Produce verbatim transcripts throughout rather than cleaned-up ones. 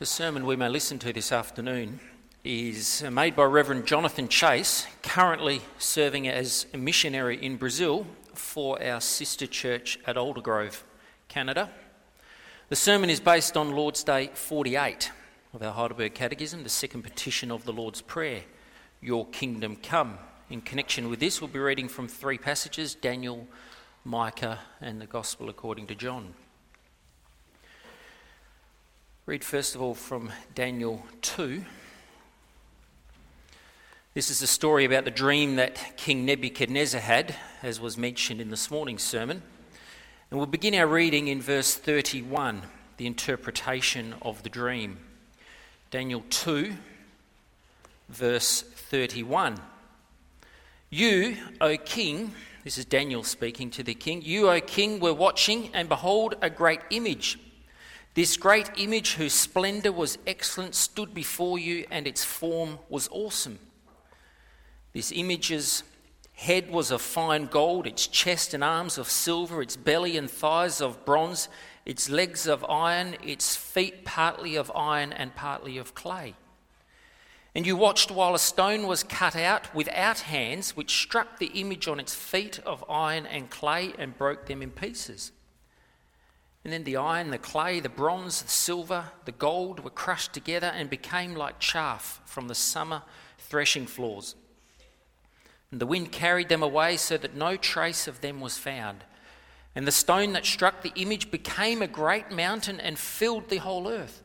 The sermon we may listen to this afternoon is made by Reverend Jonathan Chase, currently serving as a missionary in Brazil for our sister church at Aldergrove, Canada. The sermon is based on Lord's Day forty-eight of our Heidelberg Catechism, the second petition of the Lord's Prayer, Your Kingdom Come. In connection with this, we'll be reading from three passages, Daniel, Micah, and the Gospel according to John. Read first of all from Daniel two. This is a story about the dream that King Nebuchadnezzar had, as was mentioned in this morning's sermon. And we'll begin our reading in verse thirty-one, the interpretation of the dream. Daniel two, verse thirty-one. You, O king, this is Daniel speaking to the king, you, O king, were watching, and behold, a great image. This great image, whose splendour was excellent, stood before you, and its form was awesome. This image's head was of fine gold, its chest and arms of silver, its belly and thighs of bronze, its legs of iron, its feet partly of iron and partly of clay. And you watched while a stone was cut out without hands, which struck the image on its feet of iron and clay and broke them in pieces. And then the iron, the clay, the bronze, the silver, the gold were crushed together and became like chaff from the summer threshing floors. And the wind carried them away so that no trace of them was found. And the stone that struck the image became a great mountain and filled the whole earth.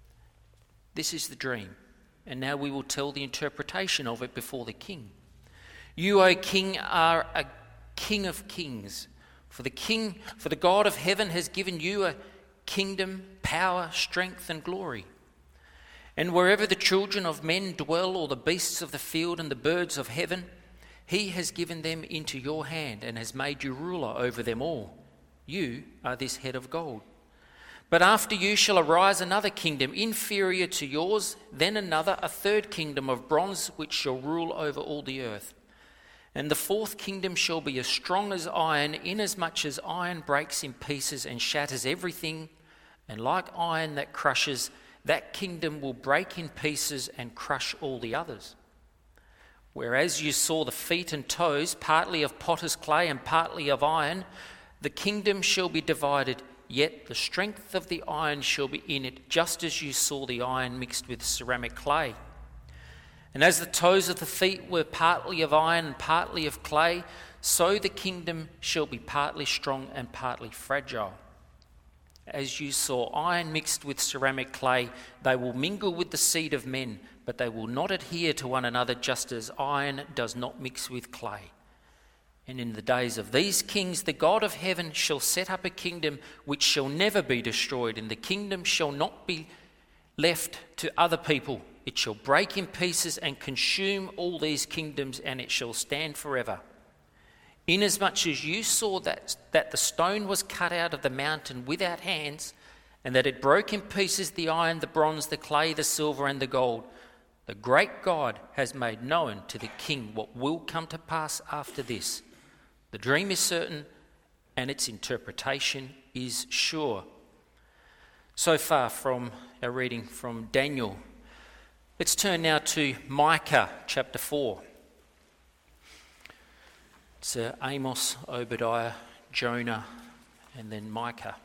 This is the dream. And now we will tell the interpretation of it before the king. You, O king, are a king of kings. For the king, for the God of heaven has given you a kingdom, power, strength, and glory. And wherever the children of men dwell, or the beasts of the field and the birds of heaven, he has given them into your hand and has made you ruler over them all. You are this head of gold. But after you shall arise another kingdom inferior to yours, then another, a third kingdom of bronze, which shall rule over all the earth. And the fourth kingdom shall be as strong as iron, inasmuch as iron breaks in pieces and shatters everything. And like iron that crushes, that kingdom will break in pieces and crush all the others. Whereas you saw the feet and toes, partly of potter's clay and partly of iron, the kingdom shall be divided, yet the strength of the iron shall be in it, just as you saw the iron mixed with ceramic clay. And as the toes of the feet were partly of iron and partly of clay, so the kingdom shall be partly strong and partly fragile. As you saw iron mixed with ceramic clay, they will mingle with the seed of men, but they will not adhere to one another, just as iron does not mix with clay. And in the days of these kings, the God of heaven shall set up a kingdom which shall never be destroyed, and the kingdom shall not be left to other people. It shall break in pieces and consume all these kingdoms, and it shall stand forever. Inasmuch as you saw that, that the stone was cut out of the mountain without hands, and that it broke in pieces the iron, the bronze, the clay, the silver, and the gold, the great God has made known to the king what will come to pass after this. The dream is certain, and its interpretation is sure. So far from our reading from Daniel. Let's turn now to Micah chapter four. It's uh, Amos, Obadiah, Jonah, and then Micah.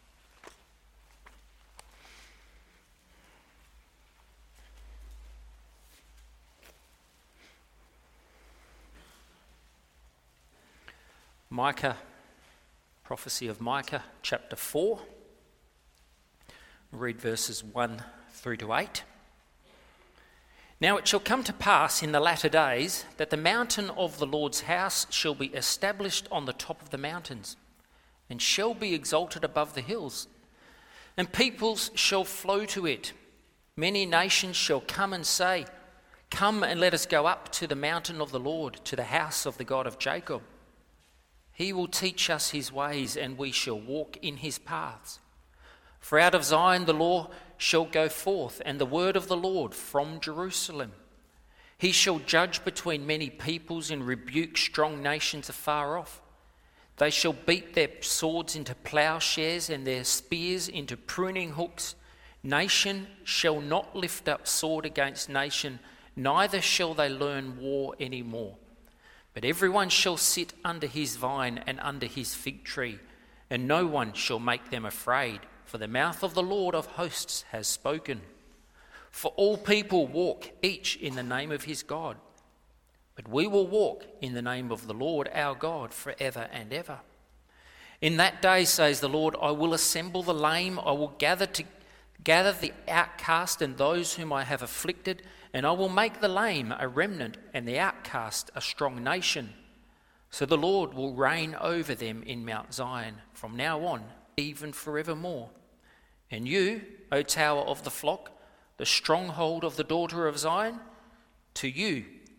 Micah, prophecy of Micah chapter four. Read verses one through to eight. Now it shall come to pass in the latter days that the mountain of the Lord's house shall be established on the top of the mountains, and shall be exalted above the hills, and peoples shall flow to it. Many nations shall come and say, Come and let us go up to the mountain of the Lord, to the house of the God of Jacob. He will teach us his ways, and we shall walk in his paths. For out of Zion the law shall go forth, and the word of the Lord from Jerusalem. He shall judge between many peoples and rebuke strong nations afar off. They shall beat their swords into plowshares and their spears into pruning hooks. Nation shall not lift up sword against nation, neither shall they learn war any more. But everyone shall sit under his vine and under his fig tree, and no one shall make them afraid, for the mouth of the Lord of hosts has spoken. For all people walk each in the name of his God, but we will walk in the name of the Lord our God forever and ever. In that day, says the Lord, I will assemble the lame, I will gather to gather the outcast and those whom I have afflicted, and I will make the lame a remnant and the outcast a strong nation. So the Lord will reign over them in Mount Zion from now on, even forevermore. And you, O tower of the flock, the stronghold of the daughter of Zion, to you,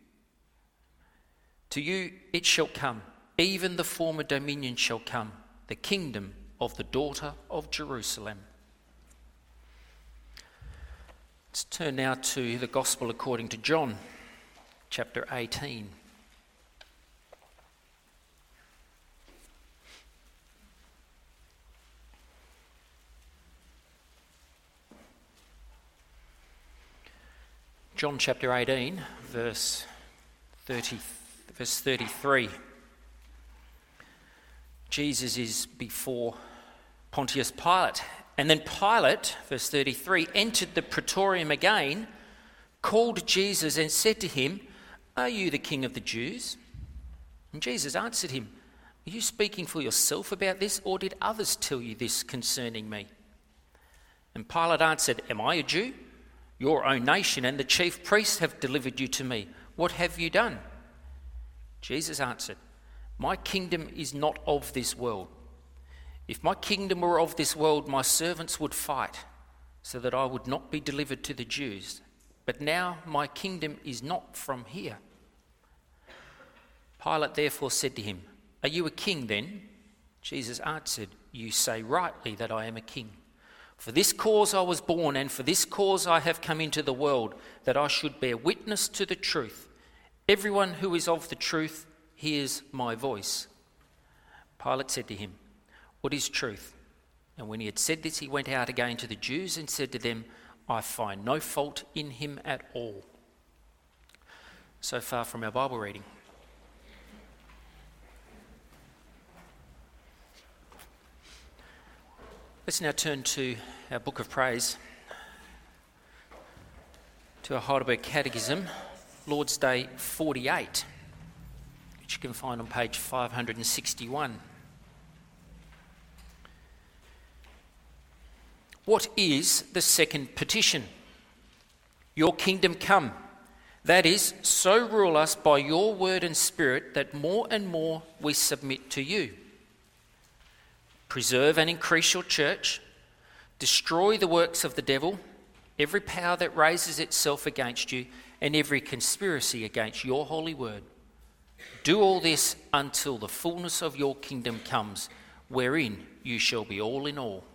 to you it shall come, even the former dominion shall come, the kingdom of the daughter of Jerusalem. Let's turn now to the Gospel according to John, chapter eighteen. John chapter eighteen, verse thirty, verse thirty-three. Jesus is before Pontius Pilate. And then Pilate, verse thirty-three, entered the praetorium again, called Jesus and said to him, Are you the king of the Jews? And Jesus answered him, Are you speaking for yourself about this, or did others tell you this concerning me? And Pilate answered, Am I a Jew? Your own nation and the chief priests have delivered you to me. What have you done? Jesus answered, My kingdom is not of this world. If my kingdom were of this world, my servants would fight, so that I would not be delivered to the Jews. But now my kingdom is not from here. Pilate therefore said to him, Are you a king then? Jesus answered, You say rightly that I am a king. For this cause I was born, and for this cause I have come into the world, that I should bear witness to the truth. Everyone who is of the truth hears my voice. Pilate said to him, What is truth? And when he had said this, he went out again to the Jews and said to them, I find no fault in him at all. So far from our Bible reading. Let's now turn to our book of praise, to our Heidelberg Catechism, Lord's Day forty-eight, which you can find on page five hundred sixty-one. What is the second petition? Your kingdom come. That is, so rule us by your word and spirit that more and more we submit to you. Preserve and increase your church. Destroy the works of the devil, every power that raises itself against you, and every conspiracy against your holy word. Do all this until the fullness of your kingdom comes, wherein you shall be all in all.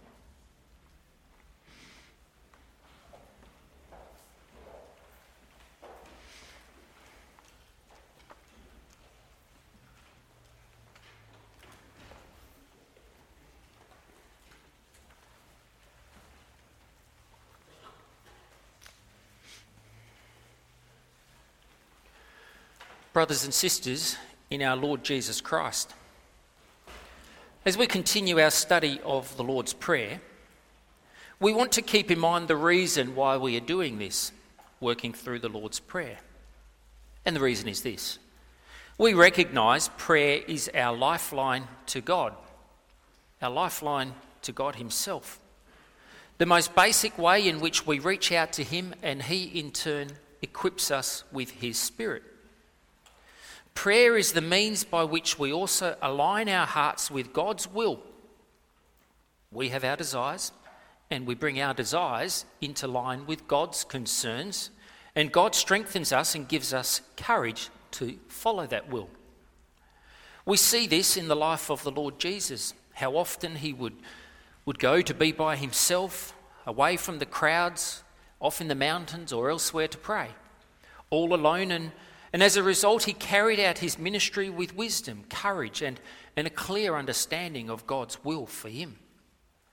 Brothers and sisters in our Lord Jesus Christ, as we continue our study of the Lord's Prayer, we want to keep in mind the reason why we are doing this, working through the Lord's Prayer. And the reason is this: we recognise prayer is our lifeline to God, our lifeline to God himself, the most basic way in which we reach out to him, and he in turn equips us with his Spirit. Prayer is the means by which we also align our hearts with God's will. We have our desires, and we bring our desires into line with God's concerns, and God strengthens us and gives us courage to follow that will. We see this in the life of the Lord Jesus, how often he would, would go to be by himself, away from the crowds, off in the mountains or elsewhere to pray, all alone, and And as a result, he carried out his ministry with wisdom, courage, and, and a clear understanding of God's will for him.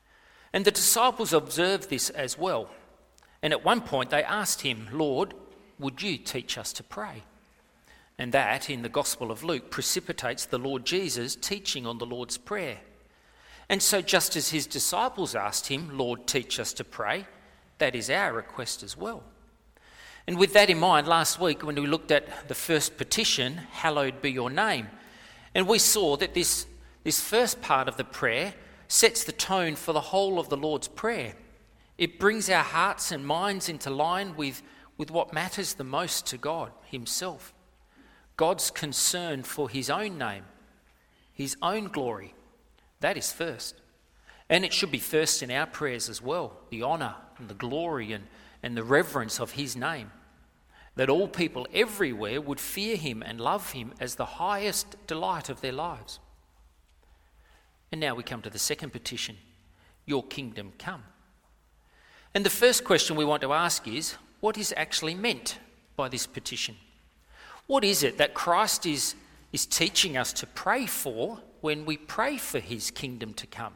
And the disciples observed this as well. And at one point they asked him, "Lord, would you teach us to pray?" And that, in the Gospel of Luke, precipitates the Lord Jesus teaching on the Lord's Prayer. And so just as his disciples asked him, "Lord, teach us to pray," that is our request as well. And with that in mind, last week when we looked at the first petition, "Hallowed be your name," and we saw that this, this first part of the prayer sets the tone for the whole of the Lord's Prayer. It brings our hearts and minds into line with, with what matters the most to God himself. God's concern for his own name, his own glory. That is first. And it should be first in our prayers as well, the honour and the glory and, and the reverence of his name. That all people everywhere would fear him and love him as the highest delight of their lives. And now we come to the second petition, "Your kingdom come." And the first question we want to ask is, what is actually meant by this petition? What is it that Christ is, is teaching us to pray for when we pray for his kingdom to come?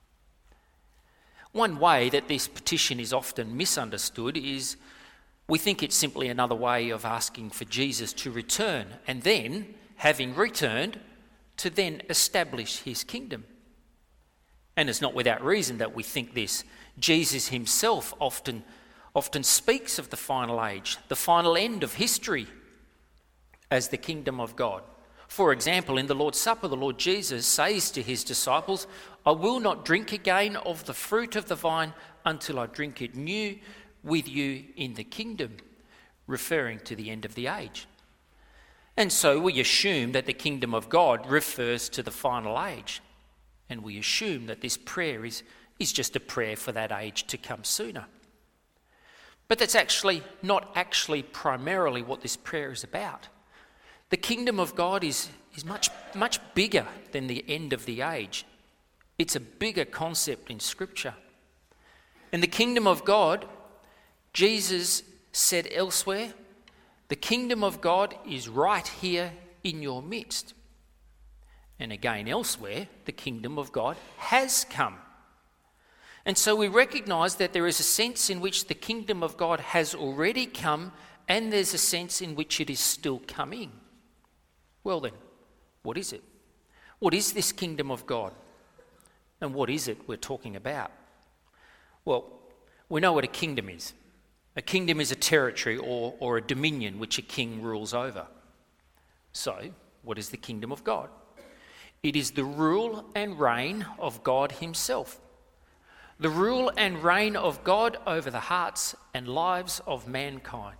One way that this petition is often misunderstood is we think it's simply another way of asking for Jesus to return and then, having returned, to then establish his kingdom. And it's not without reason that we think this. Jesus himself often, often speaks of the final age, the final end of history, as the kingdom of God. For example, in the Lord's Supper, the Lord Jesus says to his disciples, "I will not drink again of the fruit of the vine until I drink it new with you in the kingdom," referring to the end of the age. And so we assume that the kingdom of God refers to the final age. And we assume that this prayer is, is just a prayer for that age to come sooner. But that's actually not actually primarily what this prayer is about. The kingdom of God is, is much, much bigger than the end of the age. It's a bigger concept in Scripture. And the kingdom of God, Jesus said elsewhere, the kingdom of God is right here in your midst. And again elsewhere, the kingdom of God has come. And so we recognise that there is a sense in which the kingdom of God has already come, and there's a sense in which it is still coming. Well then, what is it? What is this kingdom of God? And what is it we're talking about? Well, we know what a kingdom is. A kingdom is a territory or, or a dominion which a king rules over. So, what is the kingdom of God? It is the rule and reign of God himself. The rule and reign of God over the hearts and lives of mankind.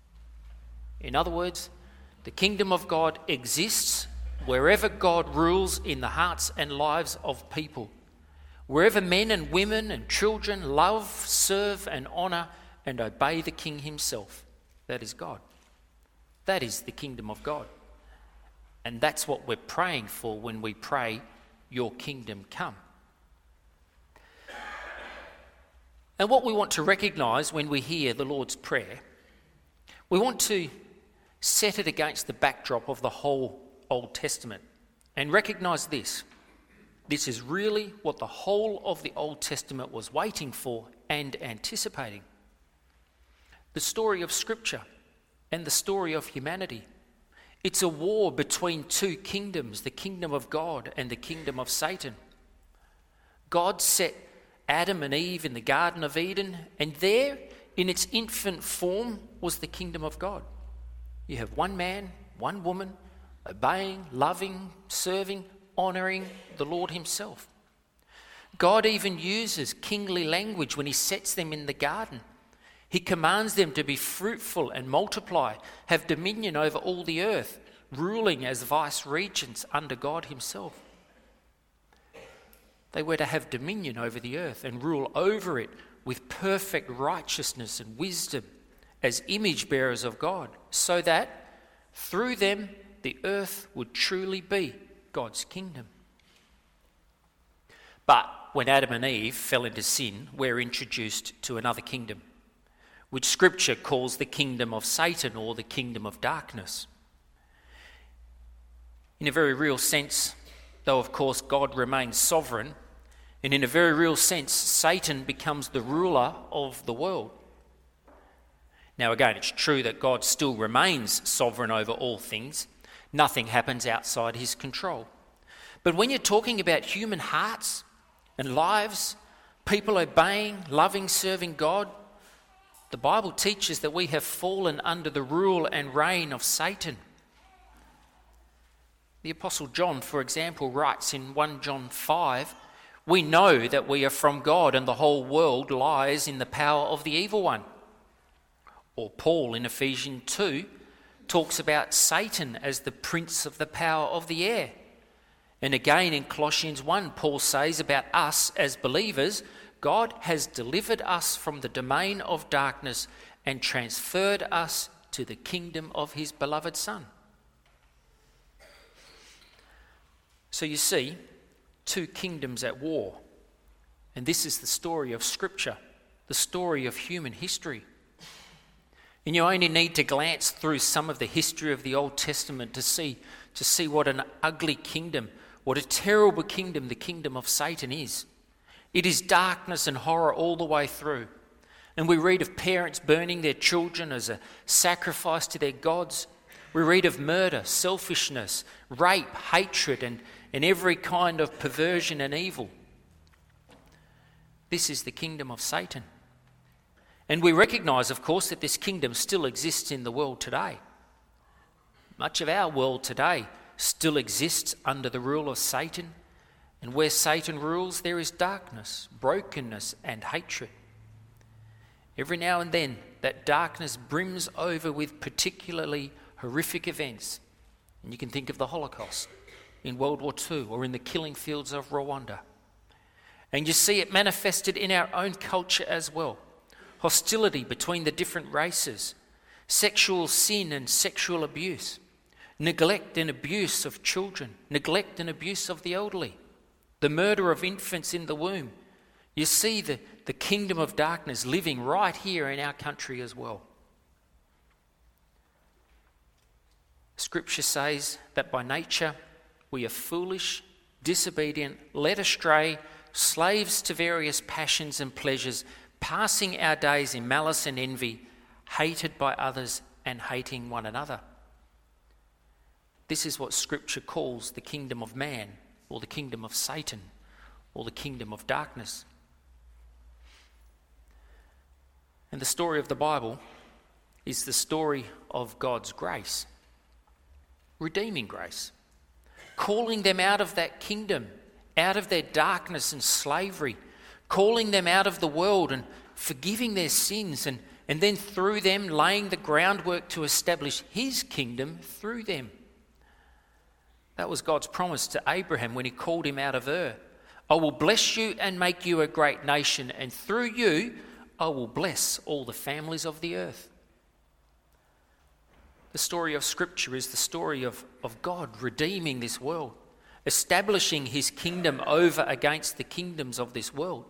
In other words, the kingdom of God exists wherever God rules in the hearts and lives of people. Wherever men and women and children love, serve and honour and obey the King himself. That is God. That is the kingdom of God. And that's what we're praying for when we pray, "Your kingdom come." And what we want to recognise when we hear the Lord's Prayer, we want to set it against the backdrop of the whole Old Testament and recognise this. This is really what the whole of the Old Testament was waiting for and anticipating. The story of Scripture and the story of humanity. It's a war between two kingdoms, the kingdom of God and the kingdom of Satan. God set Adam and Eve in the Garden of Eden, and there, in its infant form, was the kingdom of God. You have one man, one woman, obeying, loving, serving, honouring the Lord himself. God even uses kingly language when he sets them in the garden. He commands them to be fruitful and multiply, have dominion over all the earth, ruling as vice-regents under God himself. They were to have dominion over the earth and rule over it with perfect righteousness and wisdom as image bearers of God, so that through them the earth would truly be God's kingdom. But when Adam and Eve fell into sin, we're introduced to another kingdom, which Scripture calls the kingdom of Satan or the kingdom of darkness. In a very real sense, though of course God remains sovereign, And in a very real sense, Satan becomes the ruler of the world. Now again, it's true that God still remains sovereign over all things. Nothing happens outside his control. But when you're talking about human hearts and lives, people obeying, loving, serving God, the Bible teaches that we have fallen under the rule and reign of Satan. The Apostle John, for example, writes in First John five, "We know that we are from God and the whole world lies in the power of the evil one." Or Paul in Ephesians two talks about Satan as the prince of the power of the air. And again in Colossians one, Paul says about us as believers, God has delivered us from the domain of darkness and transferred us to the kingdom of his beloved Son. So you see, two kingdoms at war. And this is the story of Scripture, the story of human history. And you only need to glance through some of the history of the Old Testament to see, to see what an ugly kingdom, what a terrible kingdom the kingdom of Satan is. It is darkness and horror all the way through. And we read of parents burning their children as a sacrifice to their gods. We read of murder, selfishness, rape, hatred, and, and every kind of perversion and evil. This is the kingdom of Satan. And we recognise, of course, that this kingdom still exists in the world today. Much of our world today still exists under the rule of Satan. And where Satan rules, there is darkness, brokenness, and hatred. Every now and then, that darkness brims over with particularly horrific events. And you can think of the Holocaust in World War Two or in the killing fields of Rwanda. And you see it manifested in our own culture as well. Hostility between the different races, sexual sin and sexual abuse, neglect and abuse of children, neglect and abuse of the elderly, the murder of infants in the womb. You see the, the kingdom of darkness living right here in our country as well. Scripture says that by nature we are foolish, disobedient, led astray, slaves to various passions and pleasures, passing our days in malice and envy, hated by others and hating one another. This is what Scripture calls the kingdom of man, or the kingdom of Satan, or the kingdom of darkness. And the story of the Bible is the story of God's grace, redeeming grace, calling them out of that kingdom, out of their darkness and slavery, calling them out of the world and forgiving their sins, and, and then through them laying the groundwork to establish his kingdom through them. That was God's promise to Abraham when he called him out of Ur. I will bless you and make you a great nation, and through you I will bless all the families of the earth. The story of Scripture is the story of, of God redeeming this world, establishing his kingdom over against the kingdoms of this world.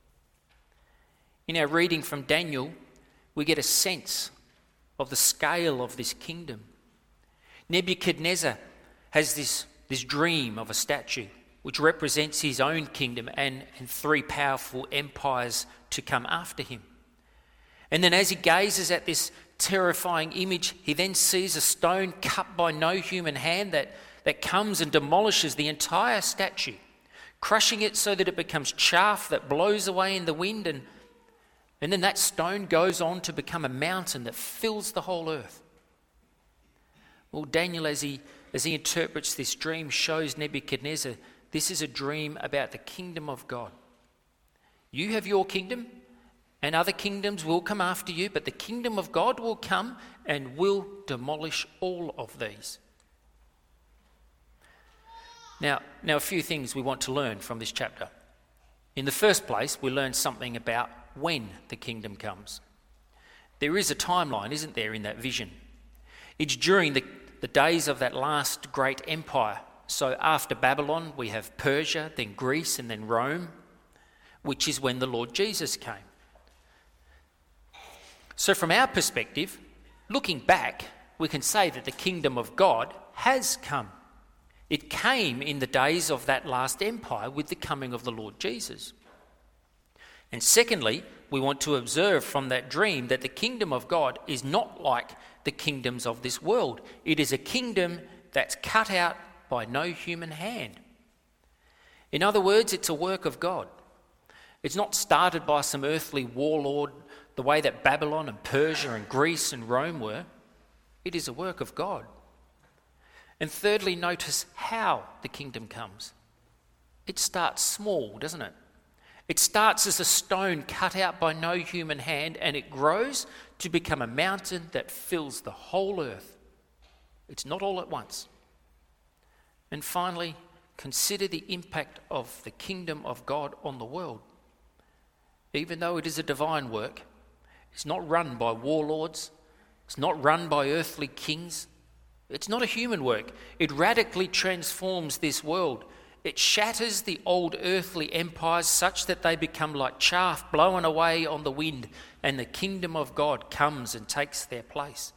In our reading from Daniel, we get a sense of the scale of this kingdom. Nebuchadnezzar has this, this dream of a statue which represents his own kingdom and, and three powerful empires to come after him. And then as he gazes at this terrifying image, he then sees a stone cut by no human hand that, that comes and demolishes the entire statue, crushing it so that it becomes chaff that blows away in the wind, and, and then that stone goes on to become a mountain that fills the whole earth. Well, Daniel, as he, as he interprets this dream, shows Nebuchadnezzar this is a dream about the kingdom of God. You have your kingdom, and other kingdoms will come after you, but the kingdom of God will come and will demolish all of these. Now, now, a few things we want to learn from this chapter. In the first place, we learn something about when the kingdom comes. There is a timeline, isn't there, in that vision? It's during the, the days of that last great empire. So after Babylon, we have Persia, then Greece, and then Rome, which is when the Lord Jesus came. So from our perspective, looking back, we can say that the kingdom of God has come. It came in the days of that last empire with the coming of the Lord Jesus. And secondly, we want to observe from that dream that the kingdom of God is not like the kingdoms of this world. It is a kingdom that's cut out by no human hand. In other words, it's a work of God. It's not started by some earthly warlord the way that Babylon and Persia and Greece and Rome were. It is a work of God. And thirdly, notice how the kingdom comes. It starts small, doesn't it? It starts as a stone cut out by no human hand, and it grows to become a mountain that fills the whole earth. It's not all at once. And finally, consider the impact of the kingdom of God on the world. Even though it is a divine work, it's not run by warlords, it's not run by earthly kings, it's not a human work. It radically transforms this world. It shatters the old earthly empires such that they become like chaff blown away on the wind, and the kingdom of God comes and takes their place.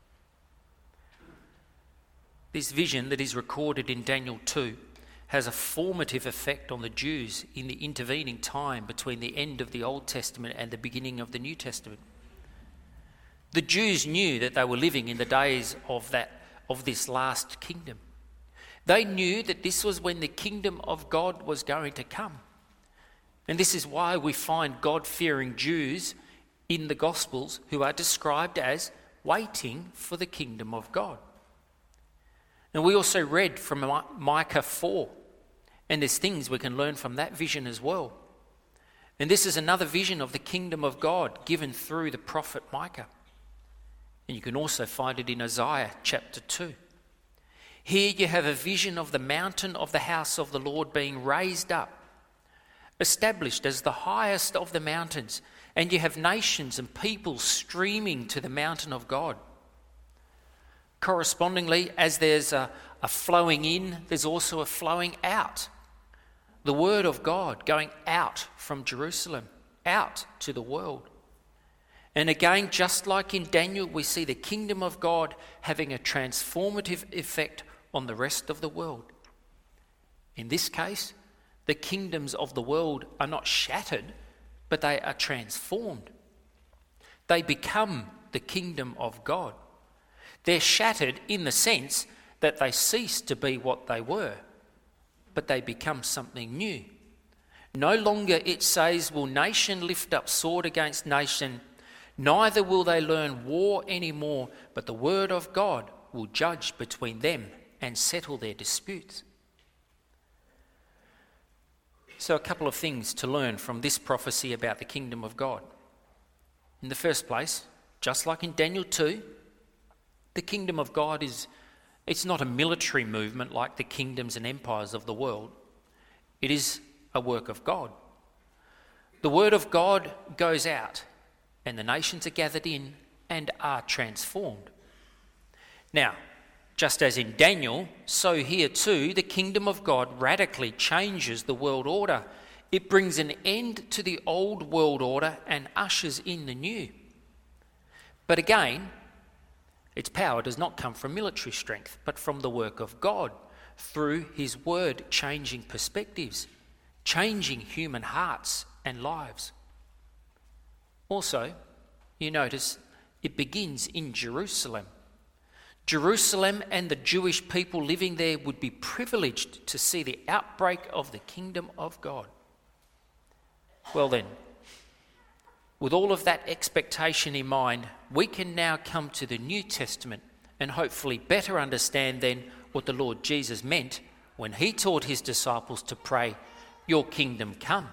This vision that is recorded in Daniel two has a formative effect on the Jews in the intervening time between the end of the Old Testament and the beginning of the New Testament. The Jews knew that they were living in the days of that of this last kingdom. They knew that this was when the kingdom of God was going to come. And this is why we find God-fearing Jews in the Gospels who are described as waiting for the kingdom of God. And we also read from Micah four, and there's things we can learn from that vision as well. And this is another vision of the kingdom of God given through the prophet Micah. And you can also find it in Isaiah chapter two. Here you have a vision of the mountain of the house of the Lord being raised up, established as the highest of the mountains, and you have nations and people streaming to the mountain of God. Correspondingly, as there's a, a flowing in, there's also a flowing out. The word of God going out from Jerusalem, out to the world. And again, just like in Daniel, we see the kingdom of God having a transformative effect on the rest of the world. In this case, the kingdoms of the world are not shattered, but they are transformed. They become the kingdom of God. They're shattered in the sense that they cease to be what they were, but they become something new. No longer, it says, will nation lift up sword against nation, neither will they learn war anymore, but the word of God will judge between them and settle their disputes. So a couple of things to learn from this prophecy about the kingdom of God. In the first place, just like in Daniel two, the kingdom of God is, it's not a military movement like the kingdoms and empires of the world. It is a work of God. The word of God goes out, and the nations are gathered in and are transformed. Now, just as in Daniel, so here too, the kingdom of God radically changes the world order. It brings an end to the old world order and ushers in the new. But again, its power does not come from military strength, but from the work of God through his word changing perspectives, changing human hearts and lives. Also, you notice it begins in Jerusalem. Jerusalem and the Jewish people living there would be privileged to see the outbreak of the kingdom of God. Well then, with all of that expectation in mind, we can now come to the New Testament and hopefully better understand then what the Lord Jesus meant when he taught his disciples to pray, "Your kingdom come."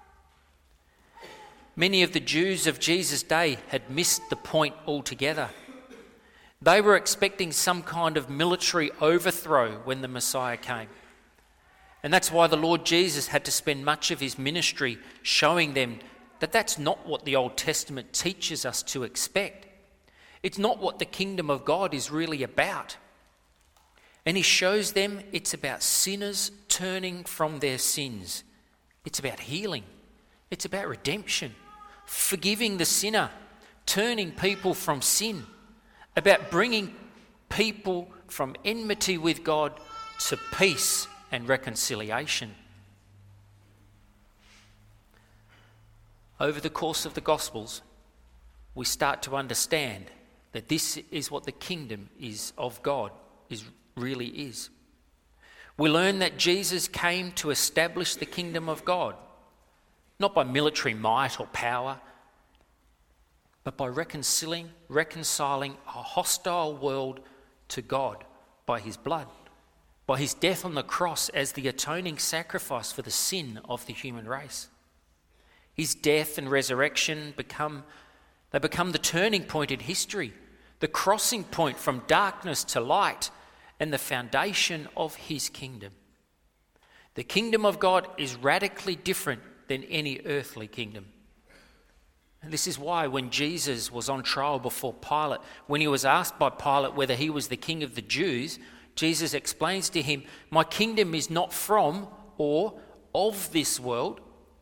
Many of the Jews of Jesus' day had missed the point altogether. They were expecting some kind of military overthrow when the Messiah came. And that's why the Lord Jesus had to spend much of his ministry showing them that that's not what the Old Testament teaches us to expect. It's not what the kingdom of God is really about. And he shows them it's about sinners turning from their sins. It's about healing. It's about redemption, forgiving the sinner, turning people from sin, about bringing people from enmity with God to peace and reconciliation. Over the course of the Gospels, we start to understand that this is what the kingdom is of God is really is. We learn that Jesus came to establish the kingdom of God, not by military might or power, but by reconciling, reconciling a hostile world to God by his blood, by his death on the cross as the atoning sacrifice for the sin of the human race. His death and resurrection become, they become the turning point in history, the crossing point from darkness to light, and the foundation of his kingdom. The kingdom of God is radically different than any earthly kingdom. And this is why when Jesus was on trial before Pilate, when he was asked by Pilate whether he was the king of the Jews, Jesus explains to him, "My kingdom is not from or of this world."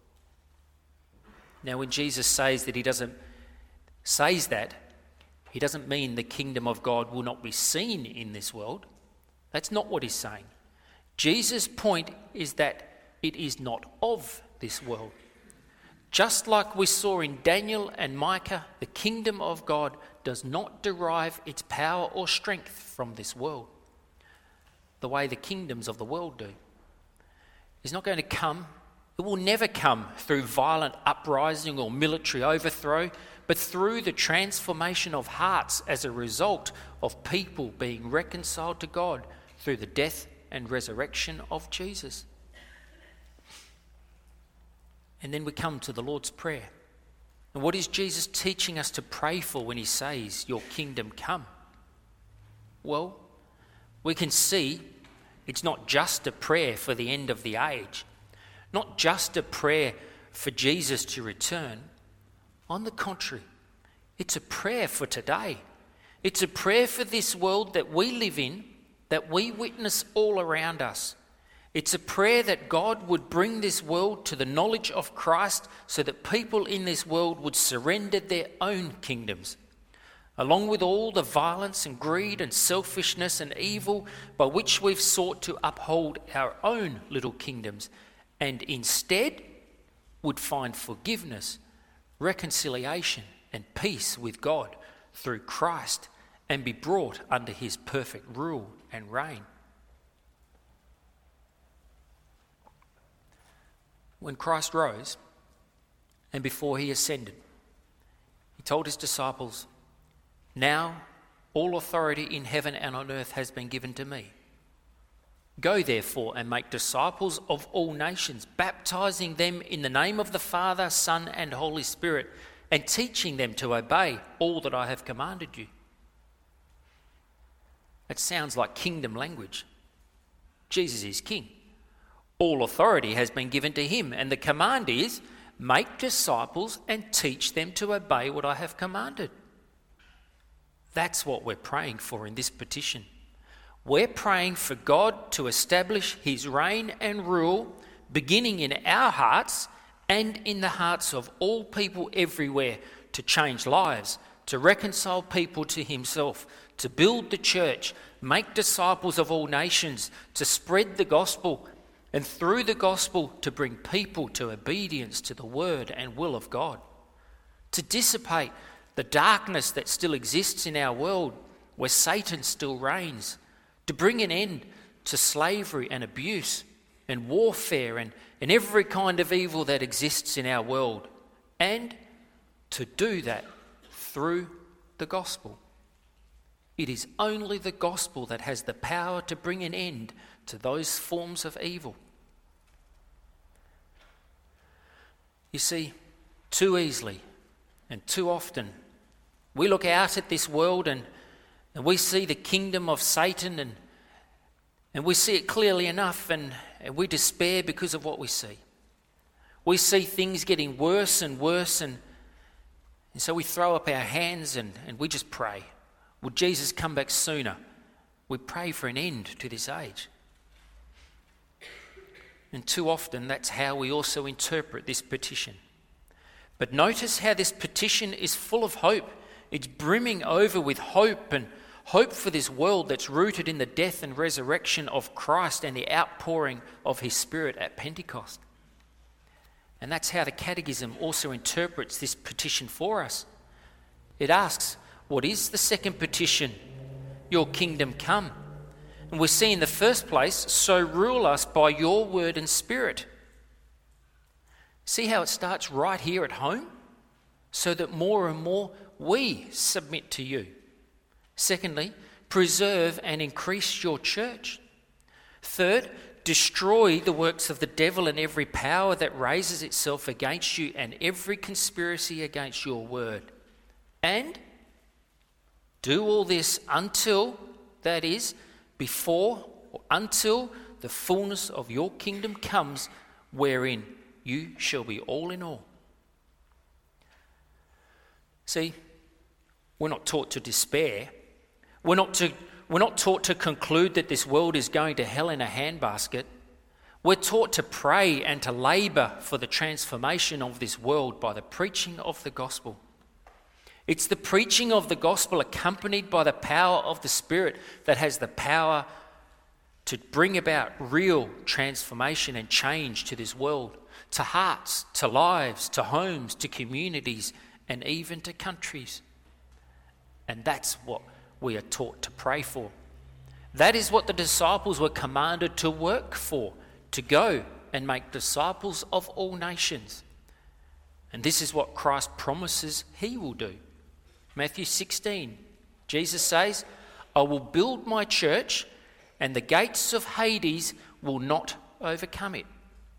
Now, when Jesus says that he doesn't says that, he doesn't mean the kingdom of God will not be seen in this world. That's not what he's saying. Jesus' point is that it is not of this world. Just like we saw in Daniel and Micah, the kingdom of God does not derive its power or strength from this world, the way the kingdoms of the world do. It's not going to come, it will never come through violent uprising or military overthrow, but through the transformation of hearts as a result of people being reconciled to God through the death and resurrection of Jesus. And then we come to the Lord's Prayer. And what is Jesus teaching us to pray for when he says, "Your kingdom come"? Well, we can see it's not just a prayer for the end of the age, not just a prayer for Jesus to return. On the contrary, it's a prayer for today. It's a prayer for this world that we live in, that we witness all around us. It's a prayer that God would bring this world to the knowledge of Christ so that people in this world would surrender their own kingdoms, along with all the violence and greed and selfishness and evil by which we've sought to uphold our own little kingdoms, and instead would find forgiveness, reconciliation and peace with God through Christ and be brought under his perfect rule and reign. When Christ rose and before he ascended, he told his disciples, "Now all authority in heaven and on earth has been given to me. Go therefore and make disciples of all nations, baptizing them in the name of the Father, Son and Holy Spirit, and teaching them to obey all that I have commanded you." It sounds like kingdom language. Jesus is king. All authority has been given to him, and the command is, make disciples and teach them to obey what I have commanded. That's what we're praying for in this petition. We're praying for God to establish his reign and rule, beginning in our hearts and in the hearts of all people everywhere, to change lives, to reconcile people to himself, to build the church, make disciples of all nations, to spread the gospel, and through the gospel to bring people to obedience to the word and will of God, to dissipate the darkness that still exists in our world where Satan still reigns, to bring an end to slavery and abuse and warfare and, and every kind of evil that exists in our world, and to do that through the gospel. It is only the gospel that has the power to bring an end to those forms of evil. You see, too easily and too often we look out at this world and, and we see the kingdom of Satan and, and we see it clearly enough, and, and we despair because of what we see. We see things getting worse and worse, and, and so we throw up our hands and, and we just pray. Would Jesus come back sooner? We pray for an end to this age. And too often that's how we also interpret this petition. But notice how this petition is full of hope. It's brimming over with hope and Hope for this world that's rooted in the death and resurrection of Christ and the outpouring of his Spirit at Pentecost. And that's how the Catechism also interprets this petition for us. It asks, what is the second petition? Your kingdom come. And we see in the first place, so rule us by your word and Spirit. See how it starts right here at home? So that more and more we submit to you. Secondly, preserve and increase your church. Third, destroy the works of the devil and every power that raises itself against you and every conspiracy against your word. And do all this until, that is, before or until the fullness of your kingdom comes, wherein you shall be all in all. See, we're not taught to despair. We're not to, we're not taught to conclude that this world is going to hell in a handbasket. We're taught to pray and to labour for the transformation of this world by the preaching of the gospel. It's the preaching of the gospel accompanied by the power of the Spirit that has the power to bring about real transformation and change to this world, to hearts, to lives, to homes, to communities, and even to countries. And that's what we are taught to pray for. That is what the disciples were commanded to work for, to go and make disciples of all nations. And this is what Christ promises he will do. Matthew sixteen, Jesus says, I will build my church and the gates of Hades will not overcome it.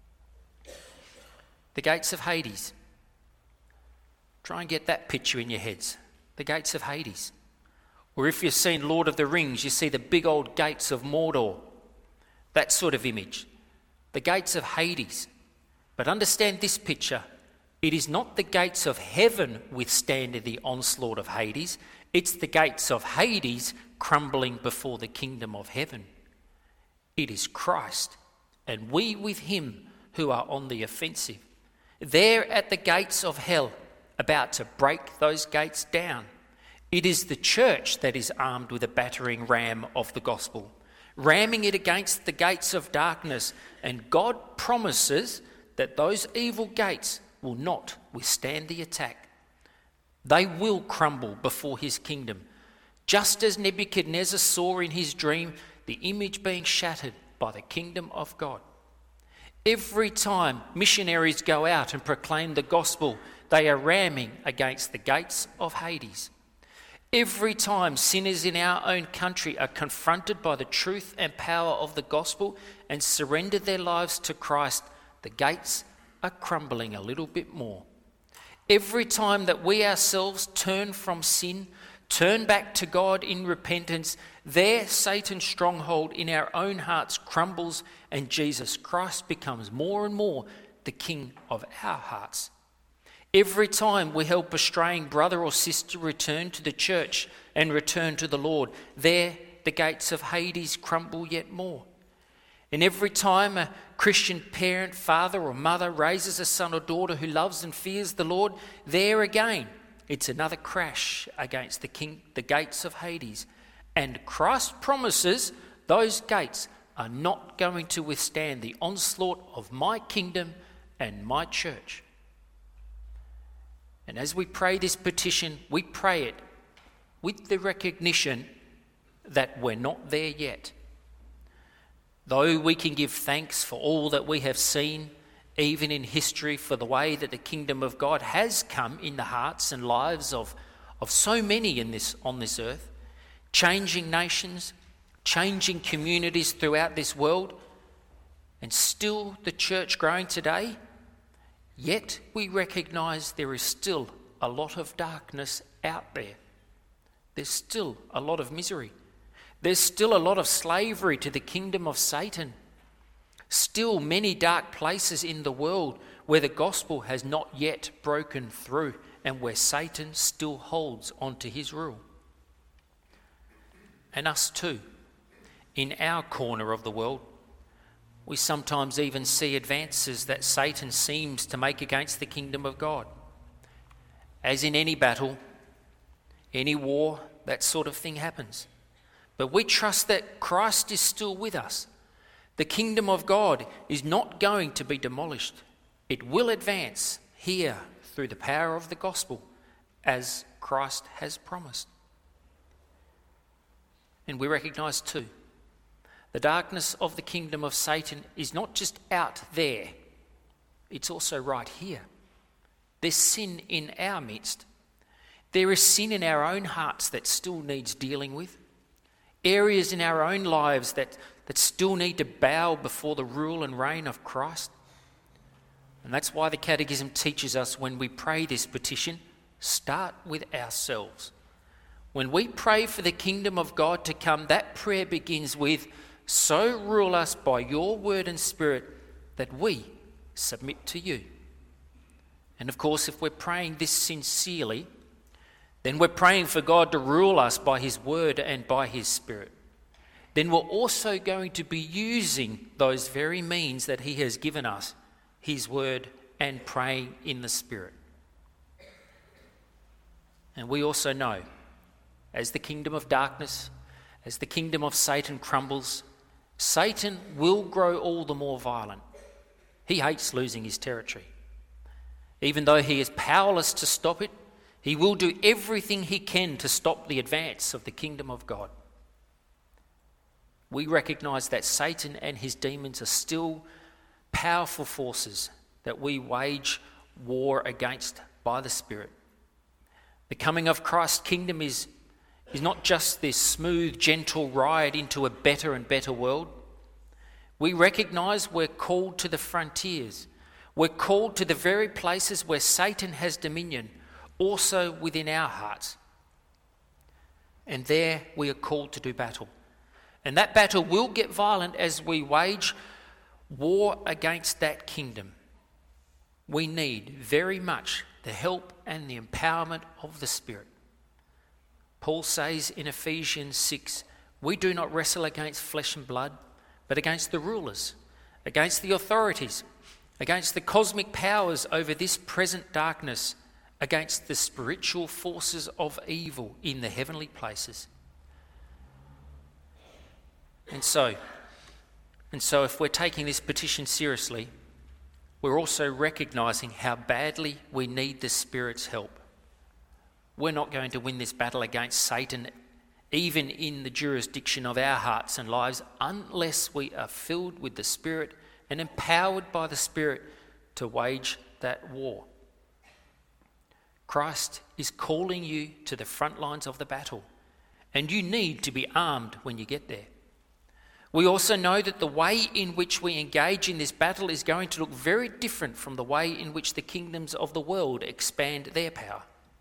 The gates of Hades. Try and get that picture in your heads. The gates of Hades. Or if you've seen Lord of the Rings, you see the big old gates of Mordor. That sort of image. The gates of Hades. But understand this picture. It is not the gates of heaven withstanding the onslaught of Hades. It's the gates of Hades crumbling before the kingdom of heaven. It is Christ, and we with him who are on the offensive. There at the gates of hell, about to break those gates down. It is the church that is armed with a battering ram of the gospel, ramming it against the gates of darkness, and God promises that those evil gates will not withstand the attack. They will crumble before his kingdom, just as Nebuchadnezzar saw in his dream the image being shattered by the kingdom of God. Every time missionaries go out and proclaim the gospel, they are ramming against the gates of Hades. Every time sinners in our own country are confronted by the truth and power of the gospel and surrender their lives to Christ, the gates are crumbling a little bit more. Every time that we ourselves turn from sin, turn back to God in repentance, there Satan's stronghold in our own hearts crumbles and Jesus Christ becomes more and more the King of our hearts. Every time we help a straying brother or sister return to the church and return to the Lord, there the gates of Hades crumble yet more. And every time a Christian parent, father or mother raises a son or daughter who loves and fears the Lord, there again it's another crash against the king, the gates of Hades. And Christ promises those gates are not going to withstand the onslaught of my kingdom and my church. And as we pray this petition, we pray it with the recognition that we're not there yet. Though we can give thanks for all that we have seen, even in history, for the way that the kingdom of God has come in the hearts and lives of, of so many in this on this earth, changing nations, changing communities throughout this world, and still the church growing today, yet we recognise there is still a lot of darkness out there. There's still a lot of misery. There's still a lot of slavery to the kingdom of Satan. Still many dark places in the world where the gospel has not yet broken through and where Satan still holds on to his rule. And us too, in our corner of the world, we sometimes even see advances that Satan seems to make against the kingdom of God. As in any battle, any war, that sort of thing happens. but we trust that Christ is still with us. The kingdom of God is not going to be demolished. It will advance here through the power of the gospel, as Christ has promised. And we recognise too, the darkness of the kingdom of Satan is not just out there, it's also right here. There's sin in our midst. There is sin in our own hearts that still needs dealing with. Areas in our own lives that, that still need to bow before the rule and reign of Christ. And that's why the Catechism teaches us, when we pray this petition, start with ourselves. When we pray for the kingdom of God to come, that prayer begins with, so rule us by your word and spirit that we submit to you. And of course, if we're praying this sincerely, then we're praying for God to rule us by his word and by his spirit. Then we're also going to be using those very means that he has given us, his word and praying in the spirit. And we also know, as the kingdom of darkness, as the kingdom of Satan crumbles, Satan will grow all the more violent. He hates losing his territory. Even though he is powerless to stop it, he will do everything he can to stop the advance of the kingdom of God. We recognise that Satan and his demons are still powerful forces that we wage war against by the Spirit. The coming of Christ's kingdom is, is not just this smooth, gentle ride into a better and better world. We recognise we're called to the frontiers. We're called to the very places where Satan has dominion, also within our hearts. And there we are called to do battle. And that battle will get violent as we wage war against that kingdom. We need very much the help and the empowerment of the Spirit. Paul says in Ephesians six, we do not wrestle against flesh and blood, but against the rulers, against the authorities, against the cosmic powers over this present darkness, against the spiritual forces of evil in the heavenly places. And so, and so if we're taking this petition seriously, we're also recognising how badly we need the Spirit's help. We're not going to win this battle against Satan, even in the jurisdiction of our hearts and lives, unless we are filled with the Spirit and empowered by the Spirit to wage that war. Christ is calling you to the front lines of the battle, and you need to be armed when you get there. We also know that the way in which we engage in this battle is going to look very different from the way in which the kingdoms of the world expand their power.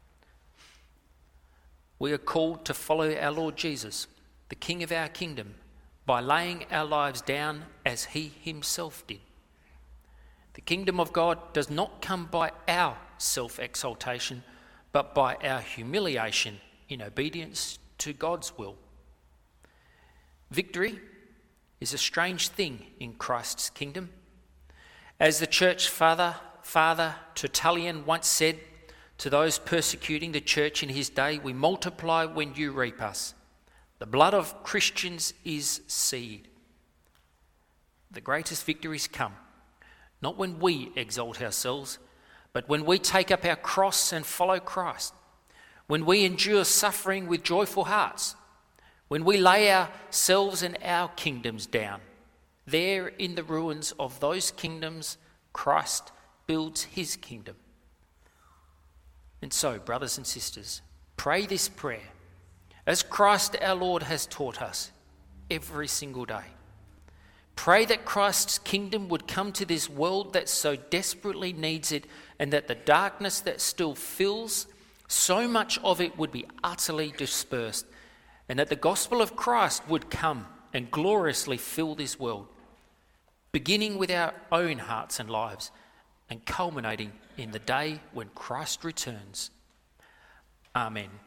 We are called to follow our Lord Jesus, the King of our kingdom, by laying our lives down as he himself did. The kingdom of God does not come by our self-exaltation, but by our humiliation in obedience to God's will. Victory is a strange thing in Christ's kingdom. As the church father, Father Tertullian once said to those persecuting the church in his day, we multiply when you reap us. The blood of Christians is seed. The greatest victories come, not when we exalt ourselves, but when we take up our cross and follow Christ, when we endure suffering with joyful hearts, when we lay ourselves and our kingdoms down. There in the ruins of those kingdoms, Christ builds his kingdom. And so, brothers and sisters, pray this prayer as Christ our Lord has taught us every single day. Pray that Christ's kingdom would come to this world that so desperately needs it, and that the darkness that still fills so much of it would be utterly dispersed, and that the gospel of Christ would come and gloriously fill this world, beginning with our own hearts and lives and culminating in the day when Christ returns. Amen.